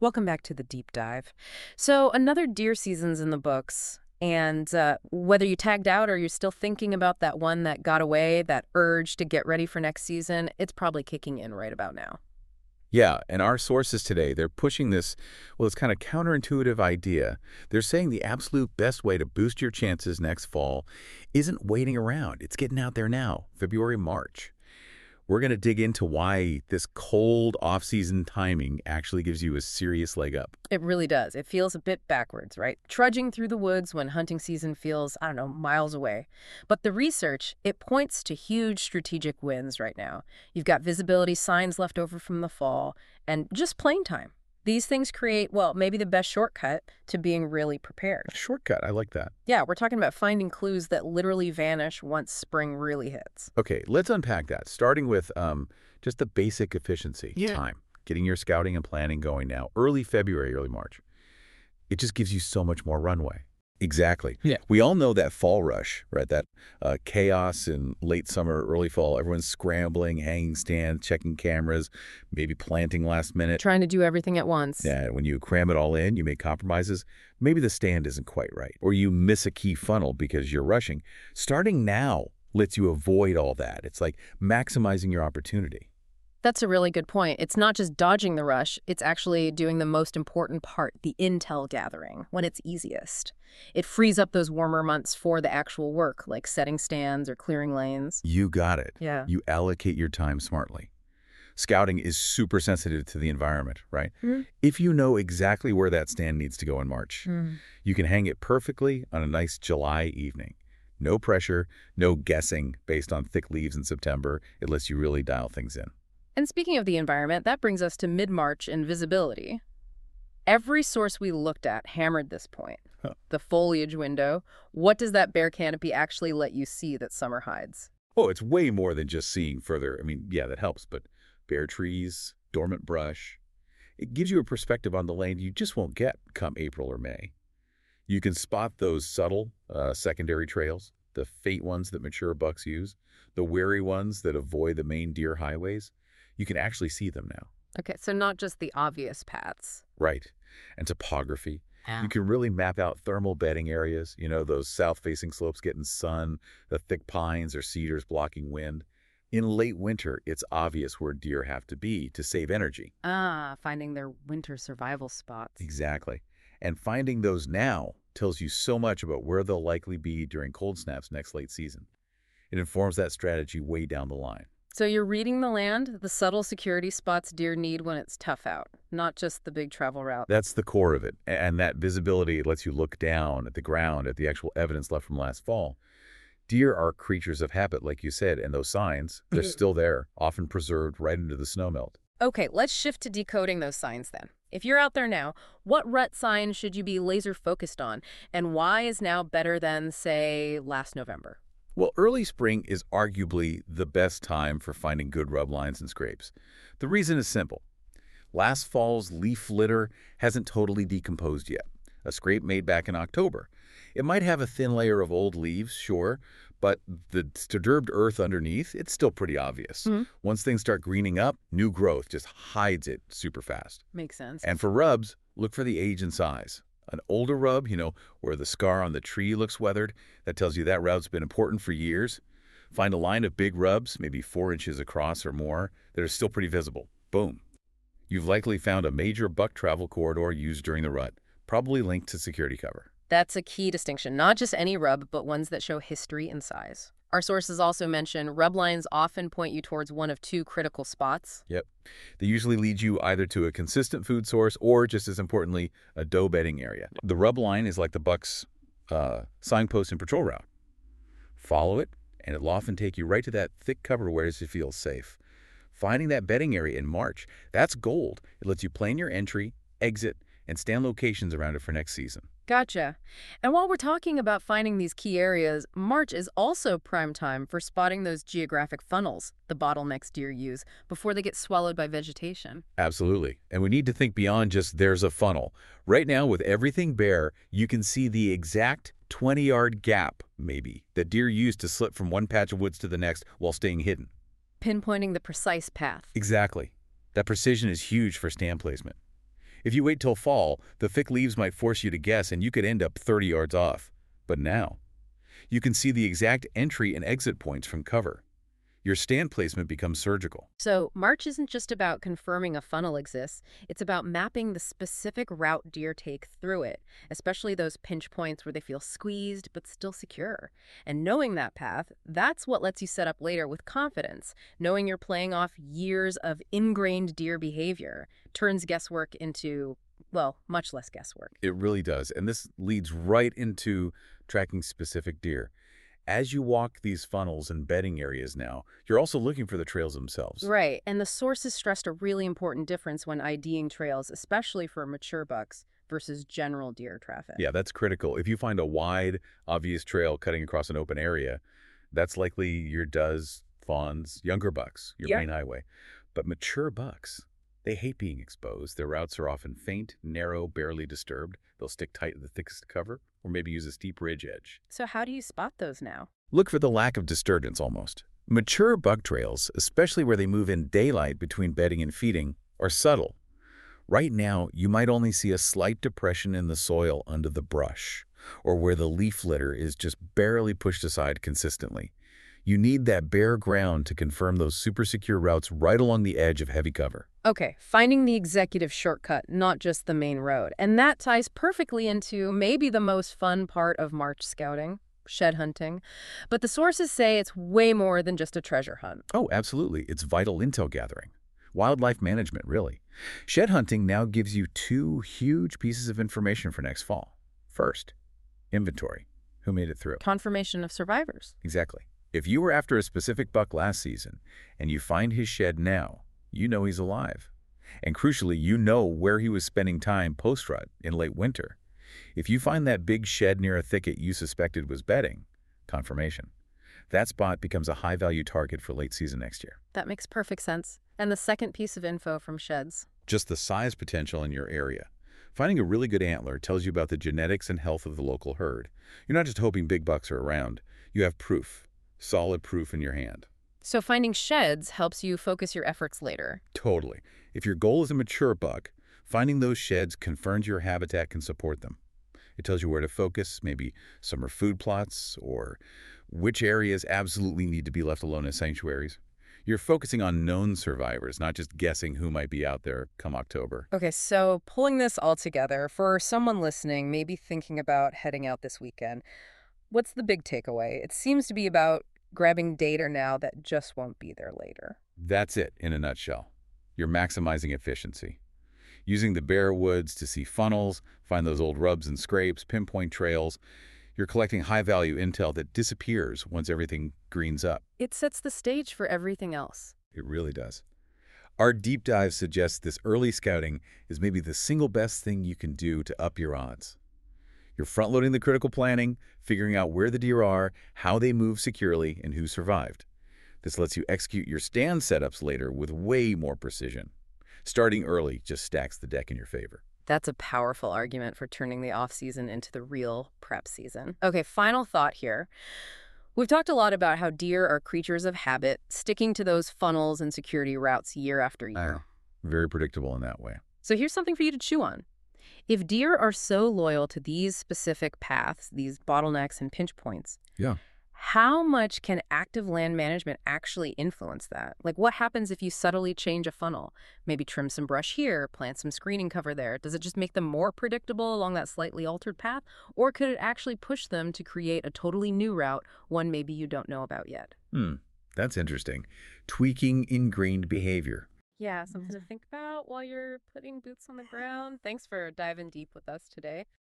Welcome back to the deep dive. So, another deer season's in the books, and whether you tagged out or you're still thinking about that one that got away, that urge to get ready for next season, it's probably kicking in right about now. Yeah, and our sources today, they're pushing this, well, it's kind of counterintuitive idea. They're saying the absolute best way to boost your chances next fall isn't waiting around. It's getting out there now, February, March. We're going to dig into why this cold off-season timing actually gives you a serious leg up. It really does. It feels a bit backwards, right? Trudging through the woods when hunting season feels, I don't know, miles away. But the research, it points to huge strategic wins right now. You've got visibility signs left over from the fall, and just plain time. These things create, well, maybe the best shortcut to being really prepared. A shortcut, I like that. Yeah, we're talking about finding clues that literally vanish once spring really hits. Okay, let's unpack that, starting with just the basic efficiency, time. Getting your scouting and planning going now, early February, early March. It just gives you so much more runway. Exactly. Yeah. We all know that fall rush, right? That chaos in late summer, early fall. Everyone's scrambling, hanging stands, checking cameras, maybe planting last minute. Trying to do everything at once. Yeah, when you cram it all in, you make compromises. Maybe the stand isn't quite right, or you miss a key funnel because you're rushing. Starting now lets you avoid all that. It's like maximizing your opportunity. That's a really good point. It's not just dodging the rush, it's actually doing the most important part, the intel gathering, when it's easiest. It frees up those warmer months for the actual work, like setting stands or clearing lanes. You got it. Yeah. You allocate your time smartly. Scouting is super sensitive to the environment, right? If you know exactly where that stand needs to go in March, you can hang it perfectly on a nice July evening. No pressure, no guessing based on thick leaves in September. It lets you really dial things in. And speaking of the environment, that brings us to mid-March and visibility. Every source we looked at hammered this point. The foliage window. What does that bare canopy actually let you see that summer hides? Oh, it's way more than just seeing further. I mean, yeah, that helps, but bare trees, dormant brush. It gives you a perspective on the land you just won't get come April or May. You can spot those subtle secondary trails, the faint ones that mature bucks use, the wary ones that avoid the main deer highways. You can actually see them now. Okay, so not just the obvious paths. Right. And topography. Yeah. You can really map out thermal bedding areas, those south-facing slopes getting sun, the thick pines or cedars blocking wind. In late winter, it's obvious where deer have to be to save energy. Finding their winter survival spots. Exactly. And finding those now tells you so much about where they'll likely be during cold snaps next late season. It informs that strategy way down the line. So you're reading the land, the subtle security spots deer need when it's tough out, not just the big travel route. That's the core of it. And that visibility lets you look down at the ground, at the actual evidence left from last fall. Deer are creatures of habit, like you said, and those signs, they're still there, often preserved right into the snowmelt. Okay, let's shift to decoding those signs then. If you're out there now, what rut sign should you be laser focused on? And why is now better than, say, last November? Well, early spring is arguably the best time for finding good rub lines and scrapes. The reason is simple. Last fall's leaf litter hasn't totally decomposed yet. A scrape made back in October. It might have a thin layer of old leaves, sure, but the disturbed earth underneath, it's still pretty obvious. Once things start greening up, new growth just hides it super fast. Makes sense. And for rubs, look for the age and size. An older rub, where the scar on the tree looks weathered, that tells you that rub's been important for years. Find a line of big rubs, maybe 4 inches across or more, that are still pretty visible. Boom. You've likely found a major buck travel corridor used during the rut, probably linked to security cover. That's a key distinction, not just any rub, but ones that show history and size. Our sources also mention rub lines often point you towards one of two critical spots. Yep. They usually lead you either to a consistent food source or, just as importantly, a doe bedding area. The rub line is like the buck's signpost and patrol route. Follow it, and it'll often take you right to that thick cover where you feel safe. Finding that bedding area in March, that's gold. It lets you plan your entry, exit, and stand locations around it for next season. Gotcha. And while we're talking about finding these key areas, March is also prime time for spotting those geographic funnels the bottlenecks deer use before they get swallowed by vegetation. Absolutely. And we need to think beyond just there's a funnel. Right now, with everything bare, you can see the exact 20-yard gap, maybe, that deer use to slip from one patch of woods to the next while staying hidden. Pinpointing the precise path. Exactly. That precision is huge for stand placement. If you wait till fall, the thick leaves might force you to guess and you could end up 30 yards off. But now, you can see the exact entry and exit points from cover. Your stand placement becomes surgical. So March isn't just about confirming a funnel exists, it's about mapping the specific route deer take through it, especially those pinch points where they feel squeezed but still secure. And knowing that path, that's what lets you set up later with confidence. Knowing you're playing off years of ingrained deer behavior turns guesswork into, well, much less guesswork. It really does, and this leads right into tracking specific deer. As you walk these funnels and bedding areas now, you're also looking for the trails themselves. Right, and the sources stressed a really important difference when IDing trails, especially for mature bucks versus general deer traffic. Yeah, that's critical. If you find a wide, obvious trail cutting across an open area, that's likely your does, fawns, younger bucks, your main highway. But mature bucks, they hate being exposed. Their routes are often faint, narrow, barely disturbed. They'll stick tight to the thickest cover, or maybe use a steep ridge edge. So how do you spot those now? Look for the lack of disturbance almost. Mature buck trails, especially where they move in daylight between bedding and feeding, are subtle. Right now, you might only see a slight depression in the soil under the brush, or where the leaf litter is just barely pushed aside consistently. You need that bare ground to confirm those super secure routes right along the edge of heavy cover. Okay, finding the executive shortcut, not just the main road. And that ties perfectly into maybe the most fun part of March scouting, shed hunting. But the sources say it's way more than just a treasure hunt. Oh, absolutely. It's vital intel gathering. Wildlife management, really. Shed hunting now gives you two huge pieces of information for next fall. First, inventory. Who made it through? Confirmation of survivors. Exactly. If you were after a specific buck last season and you find his shed now, you know he's alive. And crucially, you know where he was spending time post-rut in late winter. If you find that big shed near a thicket you suspected was bedding, confirmation. That spot becomes a high-value target for late season next year. That makes perfect sense. And the second piece of info from sheds. Just the size potential in your area. Finding a really good antler tells you about the genetics and health of the local herd. You're not just hoping big bucks are around. You have proof. Solid proof in your hand. So finding sheds helps you focus your efforts later. Totally. If your goal is a mature buck, finding those sheds confirms your habitat can support them. It tells you where to focus, maybe summer food plots, or which areas absolutely need to be left alone as sanctuaries. You're focusing on known survivors, not just guessing who might be out there come October. Okay, so pulling this all together, for someone listening, maybe thinking about heading out this weekend, what's the big takeaway? It seems to be about grabbing data now that just won't be there later. That's it in a nutshell. You're maximizing efficiency. Using the bare woods to see funnels, find those old rubs and scrapes, pinpoint trails. You're collecting high-value intel that disappears once everything greens up. It sets the stage for everything else. It really does. Our deep dive suggests this early scouting is maybe the single best thing you can do to up your odds. You're front-loading the critical planning, figuring out where the deer are, how they move securely, and who survived. This lets you execute your stand setups later with way more precision. Starting early just stacks the deck in your favor. That's a powerful argument for turning the off-season into the real prep season. Okay, final thought here. We've talked a lot about how deer are creatures of habit, sticking to those funnels and security routes year after year. Very predictable in that way. So here's something for you to chew on. If deer are so loyal to these specific paths, these bottlenecks and pinch points, how much can active land management actually influence that? Like, what happens if you subtly change a funnel? Maybe trim some brush here, plant some screening cover there. Does it just make them more predictable along that slightly altered path? Or could it actually push them to create a totally new route, one maybe you don't know about yet? That's interesting. Tweaking ingrained behavior. Yeah, something to think about while you're putting boots on the ground. Thanks for diving deep with us today.